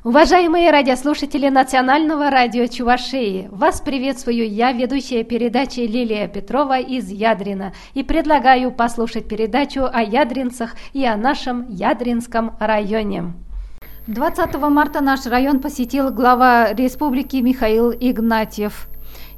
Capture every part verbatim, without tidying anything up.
Уважаемые радиослушатели Национального радио Чувашии, вас приветствую я, ведущая передачи Лилия Петрова из Ядрина, и предлагаю послушать передачу о ядринцах и о нашем Ядринском районе. двадцатого марта наш район посетил глава республики Михаил Игнатьев.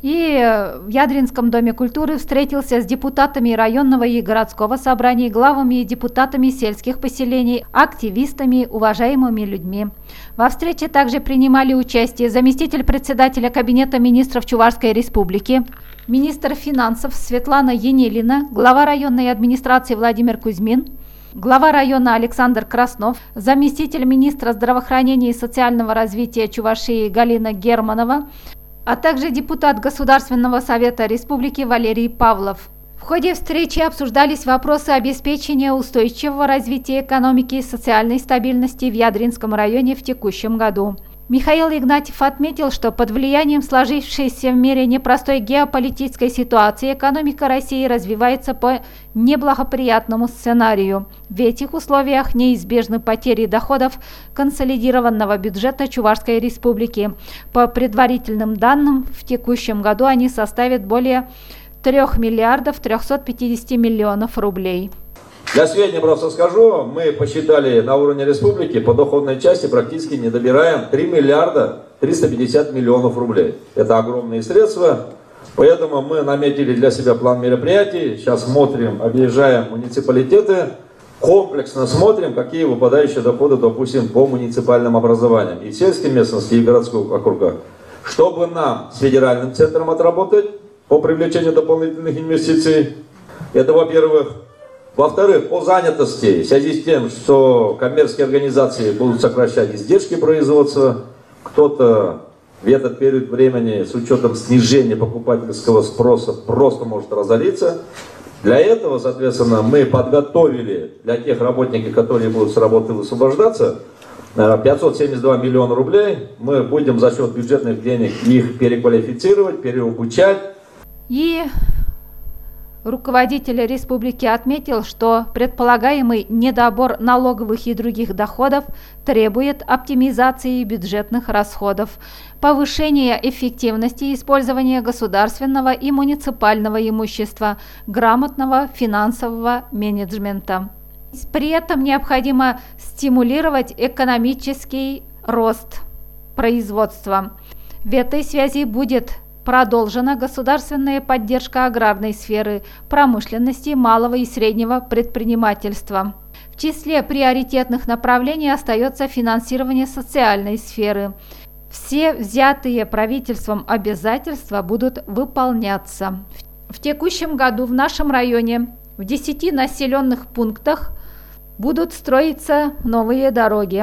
И в Ядринском доме культуры встретился с депутатами районного и городского собраний, главами и депутатами сельских поселений, активистами, уважаемыми людьми. Во встрече также принимали участие заместитель председателя Кабинета министров Чувашской республики, министр финансов Светлана Енилина, глава районной администрации Владимир Кузьмин, глава района Александр Краснов, заместитель министра здравоохранения и социального развития Чувашии Галина Германова, а также депутат Государственного совета республики Валерий Павлов. В ходе встречи обсуждались вопросы обеспечения устойчивого развития экономики и социальной стабильности в Ядринском районе в текущем году. Михаил Игнатьев отметил, что под влиянием сложившейся в мире непростой геополитической ситуации экономика России развивается по неблагоприятному сценарию. В этих условиях неизбежны потери доходов консолидированного бюджета Чувашской республики. По предварительным данным, в текущем году они составят более трёх миллиардов трёхсот пятидесяти миллионов рублей. Для сведения просто скажу, мы посчитали на уровне республики по доходной части практически не добираем три миллиарда триста пятьдесят миллионов рублей. Это огромные средства, поэтому мы наметили для себя план мероприятий. Сейчас смотрим, объезжаем муниципалитеты, комплексно смотрим, какие выпадающие доходы, допустим, по муниципальным образованиям и сельской местности, и городских округах. Чтобы нам с федеральным центром отработать по привлечению дополнительных инвестиций, это, во-первых. Во-вторых, по занятости, в связи с тем, что коммерческие организации будут сокращать издержки производства, кто-то в этот период времени с учетом снижения покупательского спроса просто может разориться. Для этого, соответственно, мы подготовили для тех работников, которые будут с работы высвобождаться, пятьсот семьдесят два миллиона рублей. Мы будем за счет бюджетных денег их переквалифицировать, переобучать. И руководитель республики отметил, что предполагаемый недобор налоговых и других доходов требует оптимизации бюджетных расходов, повышения эффективности использования государственного и муниципального имущества, грамотного финансового менеджмента. При этом необходимо стимулировать экономический рост производства. В этой связи будет продолжена государственная поддержка аграрной сферы, промышленности, малого и среднего предпринимательства. В числе приоритетных направлений остается финансирование социальной сферы. Все взятые правительством обязательства будут выполняться. В текущем году в нашем районе в десяти населенных пунктах будут строиться новые дороги.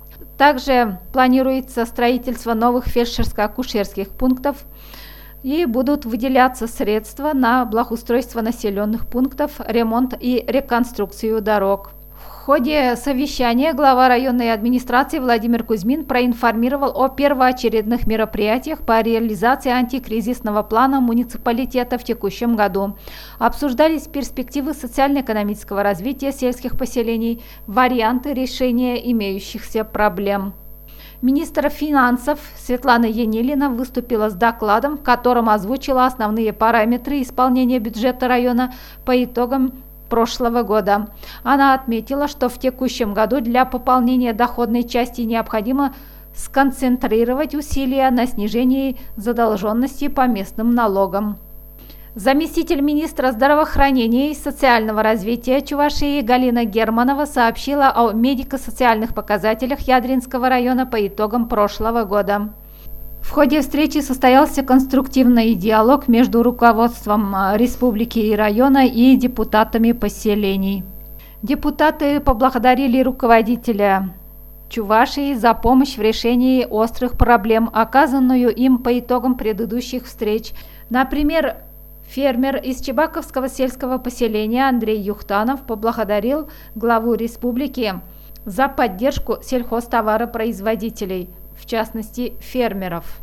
Также планируется строительство новых фельдшерско-акушерских пунктов, и будут выделяться средства на благоустройство населенных пунктов, ремонт и реконструкцию дорог. В ходе совещания глава районной администрации Владимир Кузьмин проинформировал о первоочередных мероприятиях по реализации антикризисного плана муниципалитета в текущем году. Обсуждались перспективы социально-экономического развития сельских поселений, варианты решения имеющихся проблем. Министр финансов Светлана Енилина выступила с докладом, в котором озвучила основные параметры исполнения бюджета района по итогам прошлого года. Она отметила, что в текущем году для пополнения доходной части необходимо сконцентрировать усилия на снижении задолженности по местным налогам. Заместитель министра здравоохранения и социального развития Чувашии Галина Германова сообщила о медико-социальных показателях Ядринского района по итогам прошлого года. В ходе встречи состоялся конструктивный диалог между руководством республики и района и депутатами поселений. Депутаты поблагодарили руководителя Чувашии за помощь в решении острых проблем, оказанную им по итогам предыдущих встреч. Например, фермер из Чебаковского сельского поселения Андрей Юхтанов поблагодарил главу республики за поддержку сельхозтоваропроизводителей, в частности фермеров.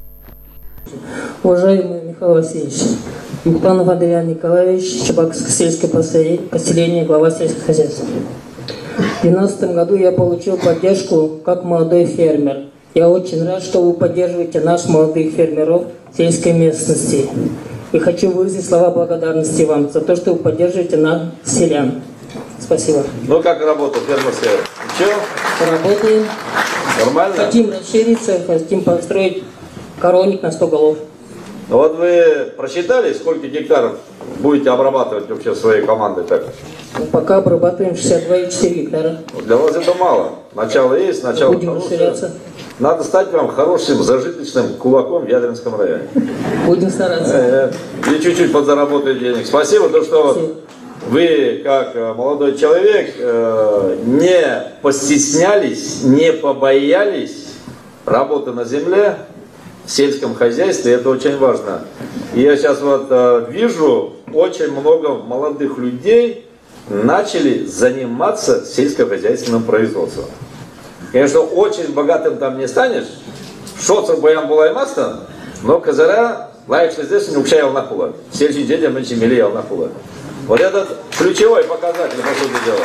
Уважаемый Михаил Васильевич, Юхтанов Андрей Николаевич, Чебаковское сельское поселение, глава сельского хозяйства. две тысячи двенадцатом году я получил поддержку как молодой фермер. Я очень рад, что вы поддерживаете наших молодых фермеров сельской местности. И хочу выразить слова благодарности вам за то, что вы поддерживаете нас, селян. Спасибо. Ну, как работа фермерская? Ничего? Работаем. Нормально? Хотим расшириться, хотим построить коровник на сто голов. Ну, вот вы просчитали, сколько гектаров будете обрабатывать вообще своей командой? Так? Ну, пока обрабатываем шестьдесят два и четыре гектара. Ну, для вас это мало. Начало есть, начало Будем расширяться. Надо стать вам хорошим зажиточным кулаком в Ядринском районе. Будем стараться. И чуть-чуть подзаработать денег. Спасибо, то, что Спасибо. Вы, как молодой человек, не постеснялись, не побоялись работы на земле, в сельском хозяйстве. Это очень важно. И я сейчас вот вижу, очень много молодых людей начали заниматься сельскохозяйственным производством. Конечно, очень богатым там не станешь. Шоцер баян булаймастан, но казара лайк здесь не учаял на хула. Сельский детям меньше милиял на хула. Вот этот ключевой показатель, по сути дела.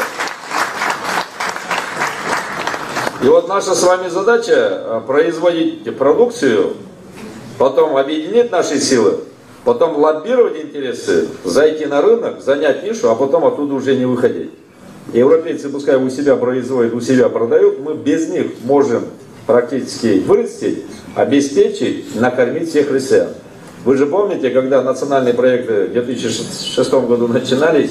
И вот наша с вами задача производить продукцию, потом объединить наши силы, потом лоббировать интересы, зайти на рынок, занять нишу, а потом оттуда уже не выходить. Европейцы пускай у себя производят, у себя продают, мы без них можем практически вырастить, обеспечить, накормить всех россиян. Вы же помните, когда национальные проекты в две тысячи шестом году начинались,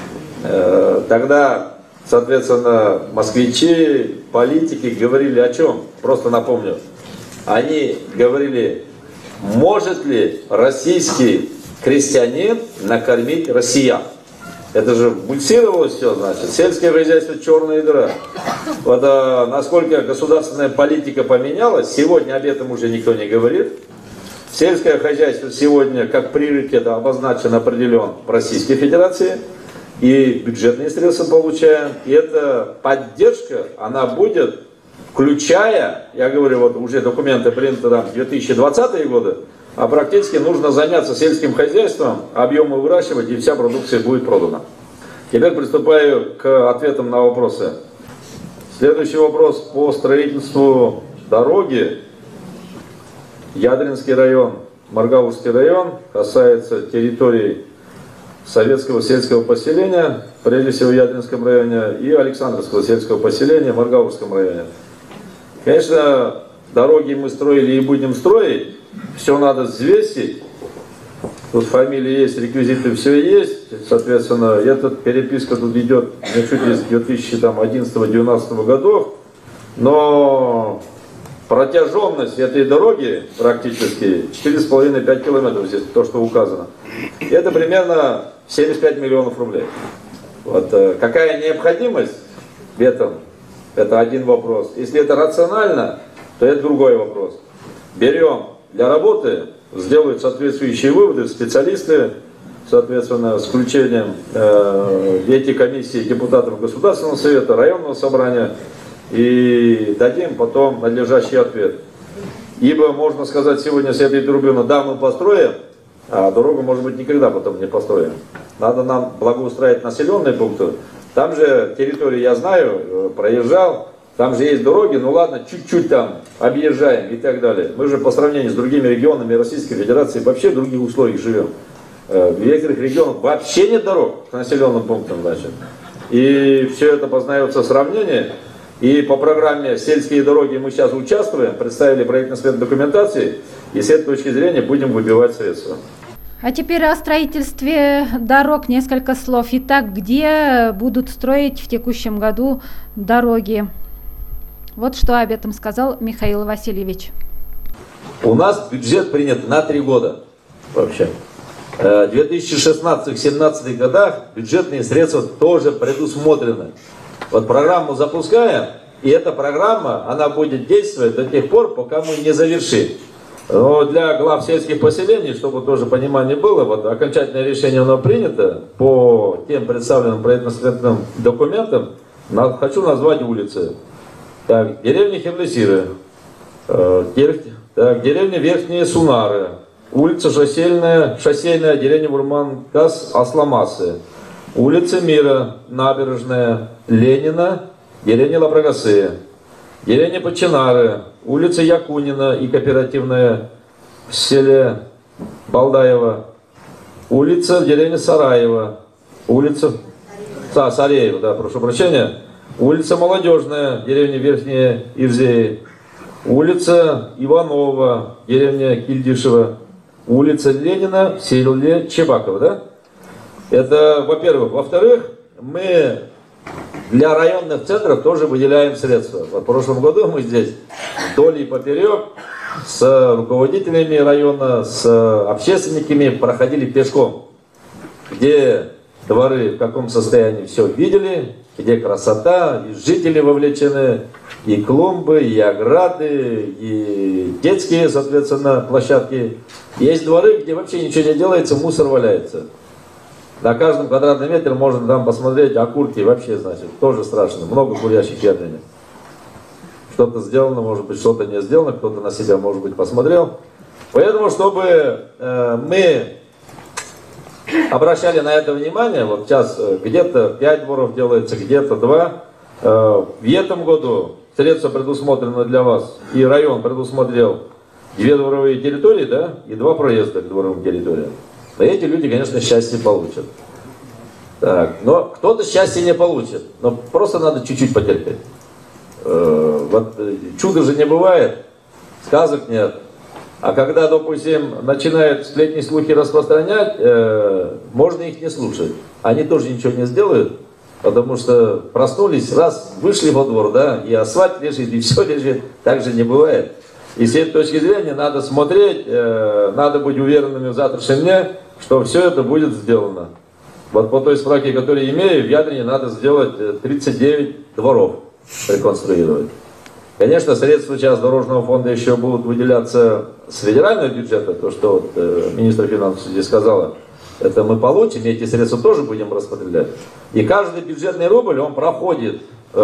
э, тогда, соответственно, москвичи, политики говорили о чем? Просто напомню. Они говорили, может ли российский крестьянин накормить россиян? Это же мульсировалось все, значит, сельское хозяйство черная дыра. Вот а, насколько государственная политика поменялась, сегодня об этом уже никто не говорит. Сельское хозяйство сегодня как приоритет обозначен, определен в Российской Федерации. И бюджетные средства получаем. И эта поддержка, она будет, включая, я говорю, вот уже документы приняты там две тысячи двадцатые годы, а практически нужно заняться сельским хозяйством, объемы выращивать, и вся продукция будет продана. Теперь приступаю к ответам на вопросы. Следующий вопрос по строительству дороги. Ядринский район, Маргаузский район, касается территорий советского сельского поселения, прежде всего в Ядринском районе, и Александровского сельского поселения в Маргаузском районе. Конечно, дороги мы строили и будем строить, все надо взвесить. Тут фамилии есть, реквизиты все есть. Соответственно, эта переписка тут идет чуть ли с две тысячи одиннадцатого — две тысячи двенадцатого годов. Но протяженность этой дороги практически четыре с половиной — пять километров, здесь то, что указано. Это примерно семьдесят пять миллионов рублей. Вот, какая необходимость в этом? Это один вопрос. Если это рационально, то это другой вопрос. Берем для работы, сделают соответствующие выводы специалисты, соответственно, с включением э, эти комиссии депутатов Государственного совета, районного собрания, и дадим потом надлежащий ответ. Ибо можно сказать сегодня с этой трибуны, да, мы построим, а дорогу, может быть, никогда потом не построим. Надо нам благоустроить населенные пункты. Там же территории, я знаю, проезжал, там же есть дороги, ну ладно, чуть-чуть там объезжаем и так далее. Мы же по сравнению с другими регионами Российской Федерации вообще в других условиях живем. В некоторых регионах вообще нет дорог к населенным пунктам, значит. И все это познается в сравнении. И по программе «Сельские дороги» мы сейчас участвуем, представили проектно-сметную документацию, и с этой точки зрения будем выбивать средства. А теперь о строительстве дорог несколько слов. Итак, где будут строить в текущем году дороги? Вот что об этом сказал Михаил Васильевич. У нас бюджет принят на три года вообще. В две тысячи шестнадцатом — две тысячи семнадцатом годах бюджетные средства тоже предусмотрены. Вот программу запускаем, и эта программа, она будет действовать до тех пор, пока мы не завершим. Но для глав сельских поселений, чтобы тоже понимание было, вот окончательное решение оно принято по тем представленным проектно-сметным документам. Хочу назвать улицы. Так, деревня Херлесиры, э, так, деревня Верхние Сунары, улица Шоссейная, шоссейная, деревня Бурманкас Асламасы, улица Мира, Набережная, Ленина, деревня Лабрагасы, деревня Починары, улица Якунина и кооперативная в селе Балдаево, улица деревня Сараева, улица а, Сареева, да, прошу прощения, улица Молодежная, деревня Верхняя Ивзеи, улица Иванова, деревня Кильдишева, улица Ленина в селе Чебаково, да? Это, во-первых. Во-вторых, мы для районных центров тоже выделяем средства. В прошлом году мы здесь вдоль и поперек с руководителями района, с общественниками проходили пешком, где дворы в каком состоянии все видели, где красота, и жители вовлечены, и клумбы, и ограды, и детские, соответственно, площадки. Есть дворы, где вообще ничего не делается, мусор валяется. На каждом квадратном метре можно там посмотреть окурки, вообще, значит, тоже страшно. Много курящих яблонек. Что-то сделано, может быть, что-то не сделано, кто-то на себя, может быть, посмотрел. Поэтому, чтобы э, мы обращали на это внимание, вот сейчас где-то пять дворов делается, где-то два. Э, в этом году средства предусмотрены для вас, и район предусмотрел две дворовые территории, да, и два проезда к дворовым территориям. И эти люди, конечно, счастье получат. Так, но кто-то счастье не получит. Но просто надо чуть-чуть потерпеть. Э, вот чуда же не бывает, сказок нет. А когда, допустим, начинают сплетни, слухи распространять, э, можно их не слушать. Они тоже ничего не сделают, потому что проснулись, раз, вышли во двор, да, и асфальт лежит, и все лежит. Так же не бывает. И с этой точки зрения надо смотреть, э, надо быть уверенными в завтрашнем дне, что все это будет сделано. Вот по той справке, которую я имею, в Ядрине надо сделать тридцать девять дворов, реконструировать. Конечно, средства сейчас дорожного фонда еще будут выделяться с федерального бюджета, то, что вот, э, министр финансов здесь сказала, это мы получим, и эти средства тоже будем распределять. И каждый бюджетный рубль, он проходит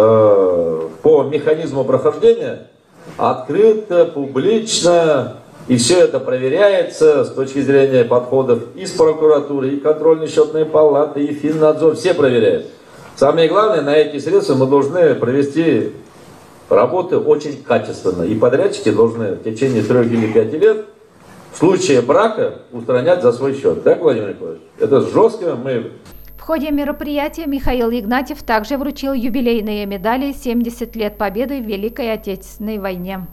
э, по механизму прохождения открыто, публично, и все это проверяется с точки зрения подходов и с прокуратуры, и контрольно-счетной палаты, и Финнадзор, все проверяют. Самое главное, на эти средства мы должны провести работы очень качественно. И подрядчики должны в течение трех или пяти лет в случае брака устранять за свой счет. Так, Владимир Николаевич? Это жестко. Мы... В ходе мероприятия Михаил Игнатьев также вручил юбилейные медали «семьдесят лет Победы в Великой Отечественной войне».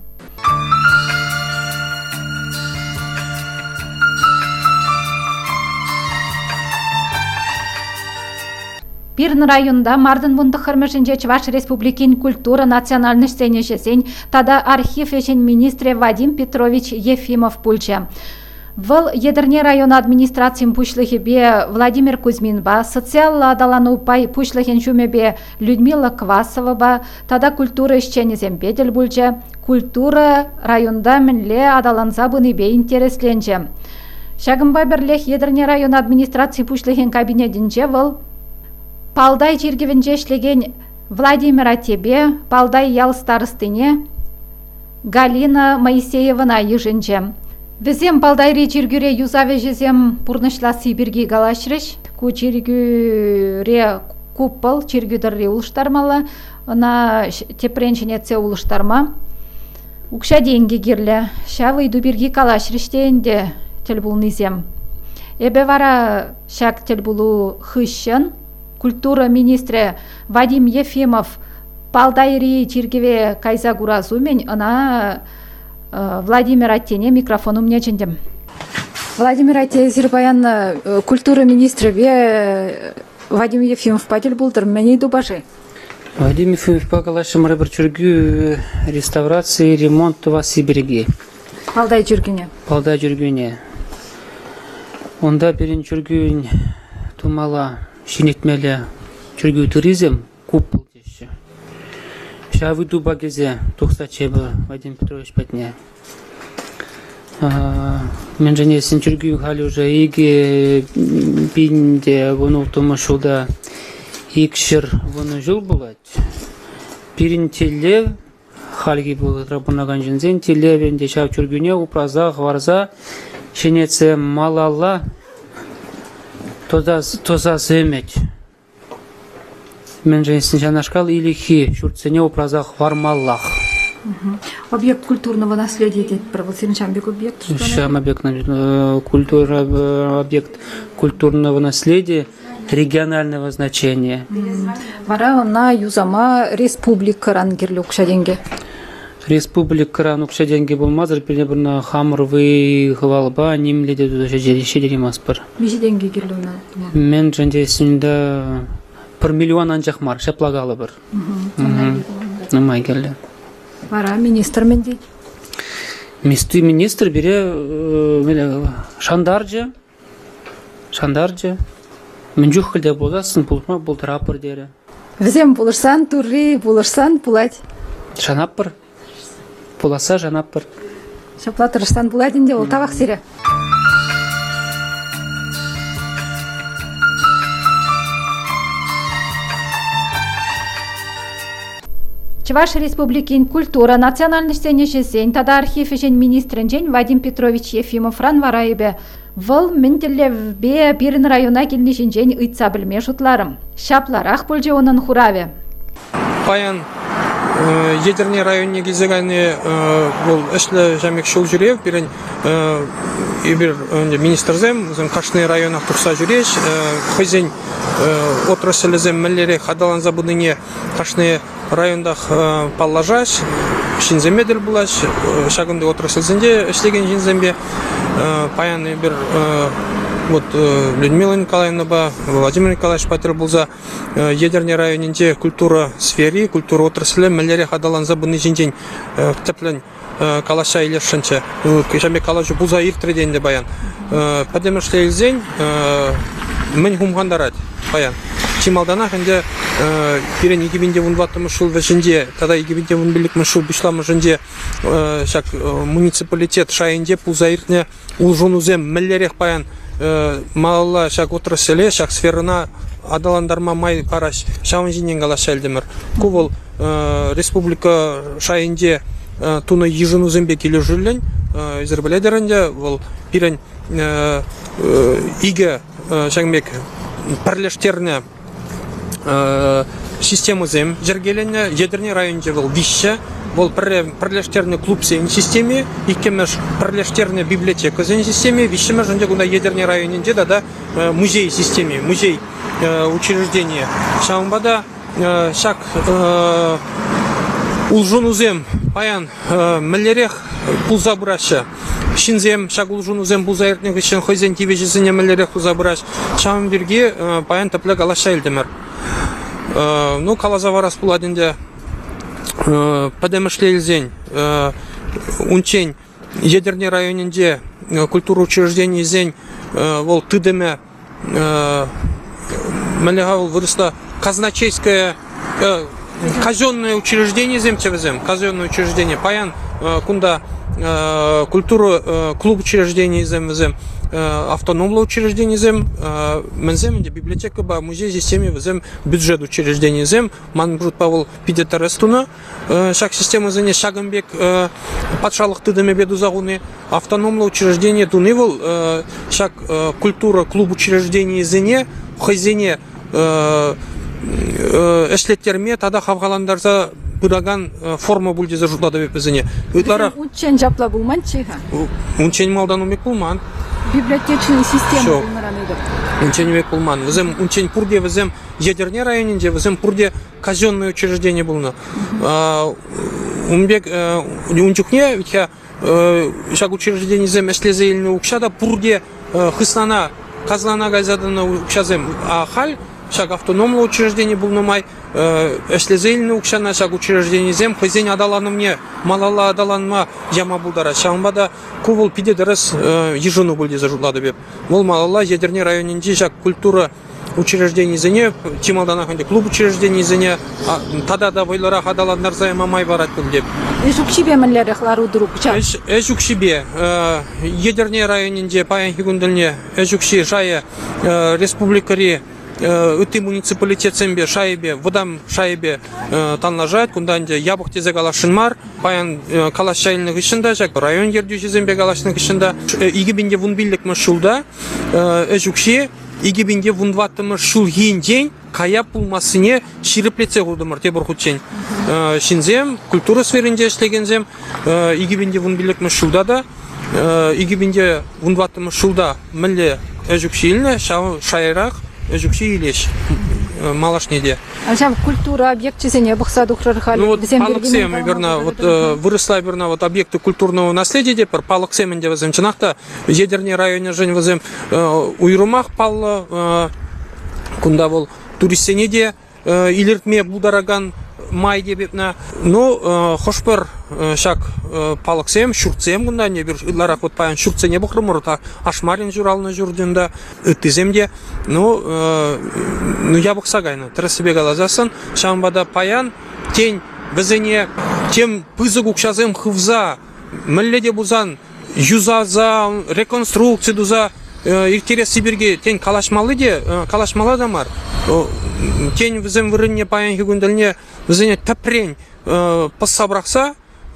Пирн районда Мардын Бундахармышинче Чуваш Республикин культура национальной сцене жесень, тада архив ешен министре Вадим Петрович Ефимов пульче. Выл Едерне район администрациям пушлыхебе Владимир Кузьминба, социалла адалану пай пушлыхен чумебе Людмила Квасова, тада культура исчени земпедель бульче, культура районда менле адаланса быныбе интересленче. Шагымба берлех Едерне район администрации пушлыхен кабинетинче выл Палдай чиргевенче эшлеген Владимира Тебе, Палдай ял старостыне Галина Моисеевна ежинче. Везем Палдайри чиргюре юзаве жезем пурнышла Сибирги галашрыш, ку чиргюре купол чиргюдерри улыштармала, на тепренчине це улыштарма. Укша деньги гирле, ша выйду бирги калашрыштенде телбул низем. Эбе вара шак телбулу хыщен, культура министре Вадим Ефимов Палдайри чиргеве кайза гуразумен, она Владимир Аттене микрофон у меня чендем. Владимир Аттене Зирбаян культура министре Вадим Ефимов падел булдыр меней дубажи. Вадим Ефимов пакалашым рыбыр чүргү реставрации ремонт ва Сибирги. Палдай жүргүне. Палдай жүргүне. Онда берин чүргүн тумала шинетмеле чүргү туризм купол деши. Шавы дуба гезе тухсачебы Вадим Петрович Петне. Мен және сен чүргү хали уже иги бинде вону тумашуда икшир вону жыл булат. Пирин теле халги булат рабунаган жинзен теле венде шав чүргүне упраза хварза шинеце малала Тоза тоза земет Мен женсин жанашкал илихи шурцене образах вармаллах. Объект культурного наследия дед был Сенчамбек объект. Шам объект культура объект культурного наследия регионального значения. Вара на юзама республика рангерлюк шаденге. Республика ранукша деньги болмазыр пиле бирна хамырвы хвалба нимледе тудаше жериши маспыр. Миши деньги герлуна. Мен жандесинде bir milyon ancak mar şapлагалы bir. Намай келди. Вара министр мен дейт. Мисты министр бире шандаржы. Шандаржы. Мен жух кылда боласын, булма бултырапыр дере. Візем булышсан турри, булышсан пулать. Шанаппыр. Пуласа жанаппыр. Шаплатырыштан буладин де ол табак сире. Чуваш Республикин культура национальностяне жесен тада архив ежен министрінжен Вадим Петрович Ефимов ран варайбе. Выл мінтілевбе бірін района келнешінжен ұйтса білме жұтларым. Шапларақ бұл же оның хураве. Паян ядерный район кезеганы бұл әшлі жәмек шыл жүрев, бірін ебір министрзем, қашны районақ тұрса жүреш, көзен отраслізем мәлері қадалан забудыне қашны райондақ паллажаш, шинземеділ бұлаш, шағынды отраслізінде іштеген шинзембе, паян ебір вот Людмила Николаевна, Владимир Николаевич Патер болса, ядерный районінде культура сфері, культура отраслі мәлері қадалан забудыне жинжен теплен калаша илешшінче, кешаме калашу бұлза иртреденде баян. Падемішлі елзен мен хумғандарад баян. Чималдана хенде пирен iki bin on altı жыл вешенде, тогда iki bin on bir жыл бишламы жынде шак муниципалитет шайынде пулзаиртне улжонузем мәллерек баян малла шак отраселе, шак сферына адаландарма май параш шауын жинен галаша әлдемір. Кувол республика шайынде туны ежинузембе келе жүрлен, изербеледерінде ол пирен иге шаңмек пірлештеріне система зем жергелене ядерный районде был вище, был пірлештерный клуб сен системе, икемеш пірлештерный библиотека сен системе, вище межінде гуна ядерный районінде да да музей системе, музей учреждения. Шамбада шак улжунузем паян мәлерек пулза бұрашы. Шинзем шак улжунузем пулза ертнег үшін хойзен тивежізіне мәлерек пулза бұраш. Шамын бірге паян тәплі галаша елдемір. Ну, калаза варас пуладінде падемішлі елзен унчен ядерный районінде культура учреждений зен ол тыдеме мәлеға ол вырысла казначейское казенное учреждение земчевезем, казенное учреждение, паян кунда культура клуб учреждений земзем, автономное учреждение зем, мензем библиотека ба музей системе зем бюджет учреждений зем, манбрут Павел Пидетарестуна, шаг система зене шагамбек патшалық тыдыме беду загуны, автономное учреждение тунывол шаг культура клуб учреждений зене, хозяине эшлеттерме тада хавгаландарса бұраган форма бүлде зажутлады бепізіне. Унчен жапла булман чеха? Унчен малдан умек булман. Библиотечная система булмараныды. Унчен умек булман. Візем унчен пурде візем ядерный районінде, візем пурде казенное учреждение булна. Умбек унчукне, витя шаг учреждение зем эшлезе еліне укшада пурде хыснана, казлана газадана укшазем. А халь шаг автономное учреждение был на май, эшлезейльный укшана шаг учреждение зем, хозяин адаланы мне, малала адаланма яма булдара. Шамбада кувол пидедерес ежину булди зажутлады беп. Мол малала ядерный районінде шаг культура учреждений зене, тималдана ханде клуб учреждений зене, тада да вайлара адаландар займа май барат был деп. Эшук себе мәлләре хлару друг ча. Эшук себе ядерный районінде паян хигундельне, эшук си жая республикари Үті муниципалитет сенбе шайбе, водам шайбе танлажает, кунданде ябық тезе галашын мар, паян калаш шайылының ішінде, жак район ердюші зенбе галашының ішінде, игібінде вунбилік мұшылда, әжукші, игібінде вунваттымы шул ең день, кая пулмасыне ширеплете курдумар тебір хутчен. Шинзем, культура сферінде ішлегензем, игибінде вунбилек мүшілда да, игибінде вунваты мүшілда мүлі өжікшейіліне, шайрақ өжікшей елеш. Малашнеде. А чем культура объект чисения бухсаду хрархали? Ну вот палаксем, верно, вот выросла, верно, вот объекты культурного наследия, депер палаксем инде возем чинахта, ядерный районе жень возем уйрумах палла, кунда бол туристенеде, илертме будараган май дебетна, ну хошпер шак палаксем, шурцем кунда не бир ларах вот паян шурцене бухрумур та ашмарин журалны журдында тиземде, ну ну я бухсагайна, трасыбе галазасын, шамбада паян тень безене тем пызыгук шазем хывза, мэлледе бузан юзаза реконструкция дуза иртерес Сибирге тень калашмалы де, калашмалы да мар. Тень візім вірінне паян хигундалне візіне тәпрен пассабрақса,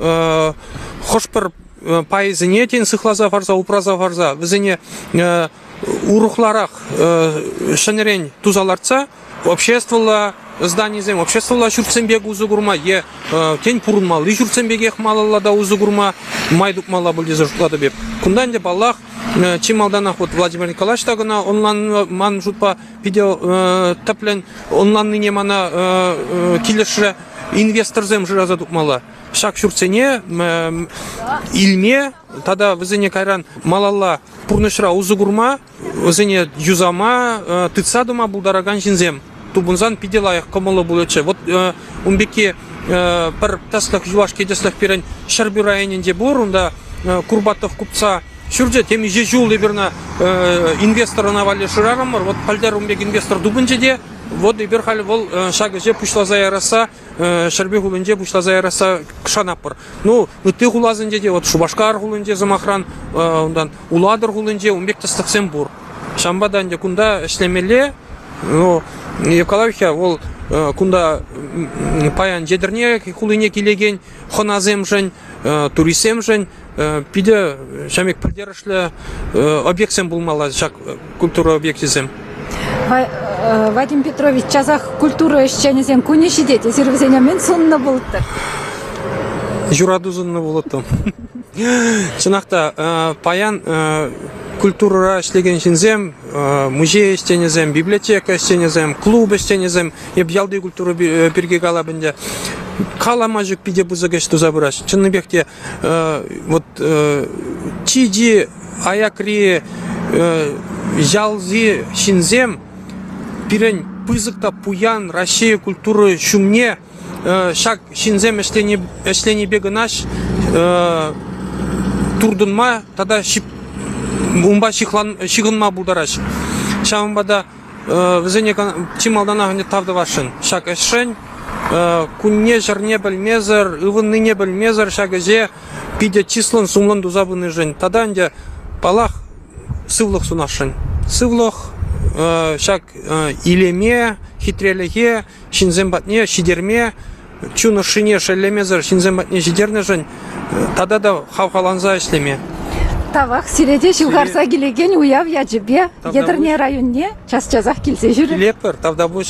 хошпыр пайызыне тень сықлаза фарза, упраза фарза, візіне урухларақ шанерен тузаларца, обществола зданизем, обществола шурцембег узугурма, е тень пурунмалы шурцембег ехмалала да узугурма, майдук мала бұл дезіршлады беп. Кундан деп Аллах, Чималданах вот Владимир Николаевич тагына онлайн ман жутпа видео таплен онлайн ныне мана килешре инвесторзем жираза тукмала. Шак шурцене илме тада вызене кайран малалла пурнышра узугурма вызене юзама тыцадума булдараган жинзем. Тубунзан пиделаях комоло булече. Вот умбеке пар таслах жуаш кедеслах пирен шарбюрайненде борунда Курбатов купца Шурже теми же жул либерна инвестора навали ширарамар, вот пальдер умбек инвестор дубынжеде, вот ибер хали вол шага же пушла заяраса, шарбе хулынже пушла заяраса кшанапар. Ну, ты хулазынже де, вот шубашкар хулынже замахран, ондан уладыр хулынже умбек тастықсен бур. Шамбадан де кунда эшлемеле, ну, Евкалавихя вол кунда паян жедерне хулыне келеген, хоназем жен, турисем жен, пиде шамек поддержали объектсем булмала шак культура объектизем. Вадим Петрович, часах культура еще не зем куни сидеть, сервизения мен сонно булты. Журадузунно булты. Чинахта паян культура иштеген шинзем, музей иштенезем, библиотека иштенезем, клуб иштенезем, ебялды культура бирге галабында. Каламажык пиде бузагаш тузабыраш. Чынныбекте вот чиди аякри жалзи шинзем пирен пызыкта пуян Россия культуры шумне шак шинзем эшлени эшлени бегынаш турдунма тада шип умба шихлан шигынма булдараш. Шамбада везене чималдана не тавдавашын. Шак эшень кунне жарне бельмезер, ывынны не бельмезер, шагазе пиде числон сумлан дузабыны жень. Таданде палах сывлох сунашын. Сывлох шак илеме, хитрелеге, шинзембатне, шидерме, чуна шине шелемезер, шинзембатне шидерне жень. Тада да хавхаланза ишлеме. Тавах сиреде шилгарса келеген уяв яджибе, ядерне районне, час-часах келсе жүрі. Лепер, тавда буш.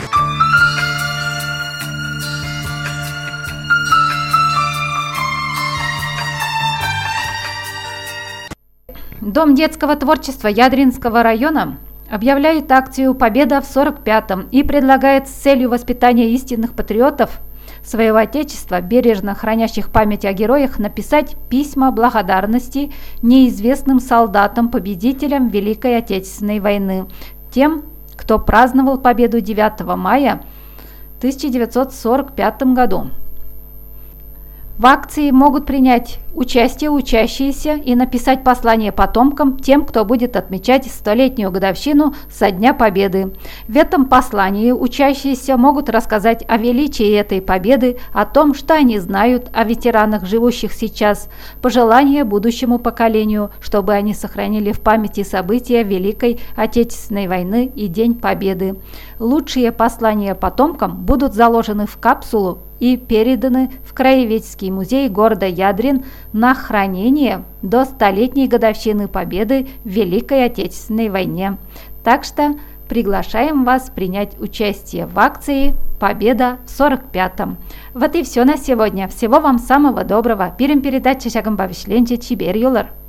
Дом детского творчества Ядринского района объявляет акцию «Победа в сорок пятом» и предлагает с целью воспитания истинных патриотов своего Отечества, бережно хранящих память о героях, написать письма благодарности неизвестным солдатам-победителям Великой Отечественной войны, тем, кто праздновал победу девятого мая тысяча девятьсот сорок пятом году. В акции могут принять участие учащиеся и написать послание потомкам, тем, кто будет отмечать столетнюю годовщину со Дня Победы. В этом послании учащиеся могут рассказать о величии этой победы, о том, что они знают о ветеранах, живущих сейчас, пожелания будущему поколению, чтобы они сохранили в памяти события Великой Отечественной войны и День Победы. Лучшие послания потомкам будут заложены в капсулу и переданы в Краеведческий музей города Ядрин на хранение до столетней годовщины Победы в Великой Отечественной войне. Так что приглашаем вас принять участие в акции «Победа в сорок пятом». Вот и все на сегодня. Всего вам самого доброго. Пирим передача шагам бавишленче чибер юлар.